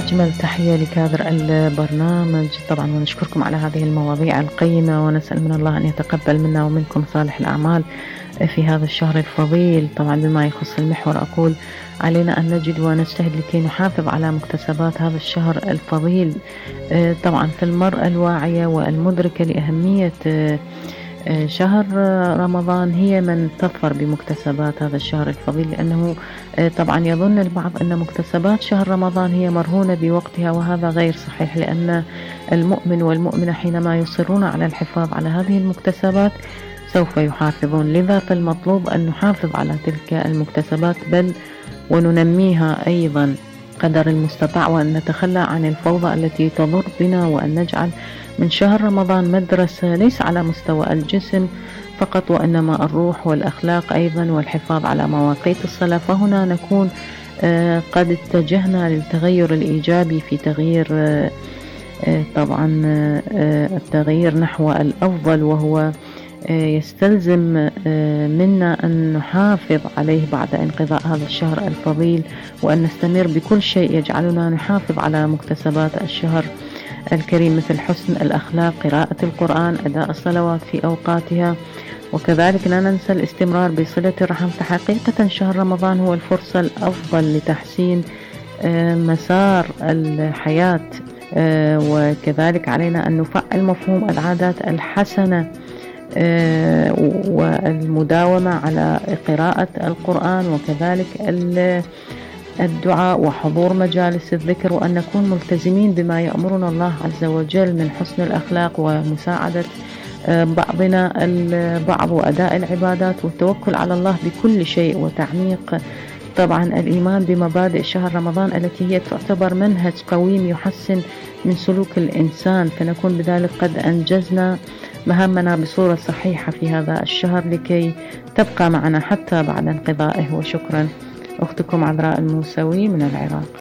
أجمل تحية لكادر البرنامج طبعا، ونشكركم على هذه المواضيع القيمة، ونسأل من الله أن يتقبل منا ومنكم صالح الأعمال في هذا الشهر الفضيل. طبعا بما يخص المحور أقول علينا أن نجد ونجتهد لكي نحافظ على مكتسبات هذا الشهر الفضيل. طبعا في المرأة الواعية والمدركة لأهمية شهر رمضان هي من تظفر بمكتسبات هذا الشهر الفضيل، لأنه طبعا يظن البعض أن مكتسبات شهر رمضان هي مرهونة بوقتها، وهذا غير صحيح، لأن المؤمن والمؤمنة حينما يصرون على الحفاظ على هذه المكتسبات سوف يحافظون. لذا فالمطلوب أن نحافظ على تلك المكتسبات بل وننميها أيضا قدر المستطاع، وأن نتخلى عن الفوضى التي تضر بنا، وأن نجعل من شهر رمضان مدرسة ليس على مستوى الجسم فقط وإنما الروح والأخلاق أيضا، والحفاظ على مواقيت الصلاة. فهنا نكون قد اتجهنا للتغير الإيجابي في تغيير طبعا التغيير نحو الأفضل، وهو يستلزم منا أن نحافظ عليه بعد انقضاء هذا الشهر الفضيل، وأن نستمر بكل شيء يجعلنا نحافظ على مكتسبات الشهر الكريم، مثل حسن الأخلاق، قراءة القرآن، أداء الصلوات في أوقاتها، وكذلك لا ننسى الاستمرار بصلة الرحم. فحقيقة شهر رمضان هو الفرصة الأفضل لتحسين مسار الحياة، وكذلك علينا أن نفعل مفهوم العادات الحسنة والمداومة على قراءة القرآن، وكذلك الدعاء وحضور مجالس الذكر، وأن نكون ملتزمين بما يأمرنا الله عز وجل من حسن الأخلاق ومساعدة بعضنا البعض، وأداء العبادات والتوكل على الله بكل شيء، وتعميق طبعا الإيمان بمبادئ شهر رمضان التي هي تعتبر منهج قويم يحسن من سلوك الإنسان، فنكون بذلك قد أنجزنا مهامنا بصورة صحيحة في هذا الشهر لكي تبقى معنا حتى بعد انقضائه. وشكرا. أختكم عذراء الموسوي من العراق.